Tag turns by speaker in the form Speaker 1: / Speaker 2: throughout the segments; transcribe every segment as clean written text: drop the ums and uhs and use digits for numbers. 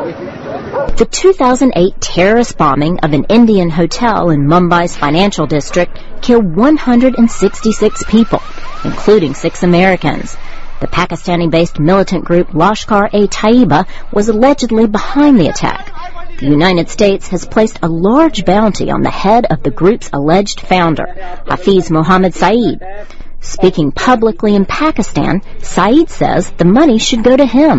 Speaker 1: The 2008 terrorist bombing of an Indian hotel in Mumbai's financial district killed 166 people, including 6 Americans. The Pakistani-based militant group Lashkar-e-Taiba was allegedly behind the attack. The United States has placed a large bounty on the head of the group's alleged founder, Hafiz Mohammed Saeed. Speaking publicly in Pakistan, Saeed says the money should go to him.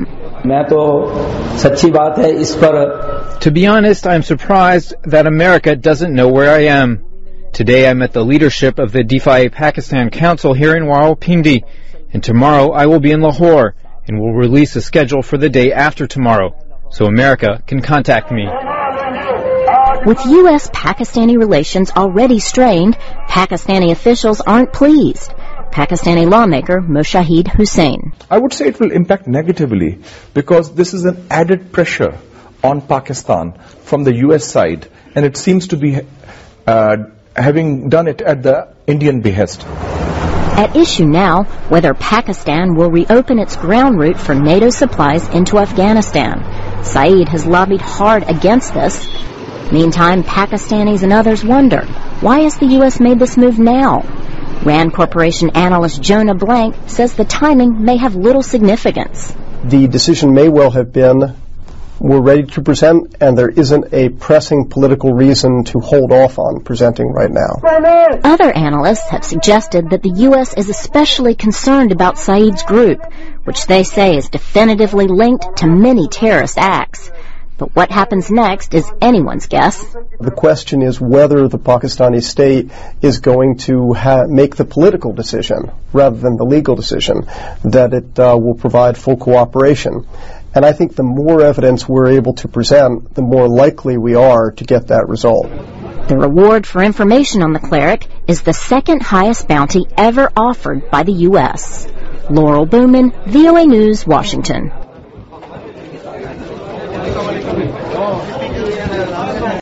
Speaker 2: To be honest, I'm surprised that America doesn't know where I am. Today I met the leadership of the Defy Pakistan Council here in Rawalpindi, and tomorrow I will be in Lahore and will release a schedule for the day after tomorrow, so America can contact me.
Speaker 1: With U.S.-Pakistani relations already strained, Pakistani officials aren't pleased. Pakistani lawmaker Moshahid Hussain.
Speaker 3: I would say it will impact negatively because this is an added pressure on Pakistan from the U.S. side, and it seems to be having done it at the Indian behest.
Speaker 1: At issue now, whether Pakistan will reopen its ground route for NATO supplies into Afghanistan. Saeed has lobbied hard against this. Meantime, Pakistanis and others wonder, why has the U.S. made this move now? RAND Corporation analyst Jonah Blank says the timing may have little significance.
Speaker 4: The decision may well have been, we're ready to present, and there isn't a pressing political reason to hold off on presenting right now.
Speaker 1: Other analysts have suggested that the U.S. is especially concerned about Saeed's group, which they say is definitively linked to many terrorist acts. But what happens next is anyone's guess.
Speaker 4: The question is whether the Pakistani state is going to make the political decision, rather than the legal decision, that it will provide full cooperation. And I think the more evidence we're able to present, the more likely we are to get that result.
Speaker 1: The reward for information on the cleric is the second highest bounty ever offered by the U.S. Laurel Bowman, VOA News, Washington.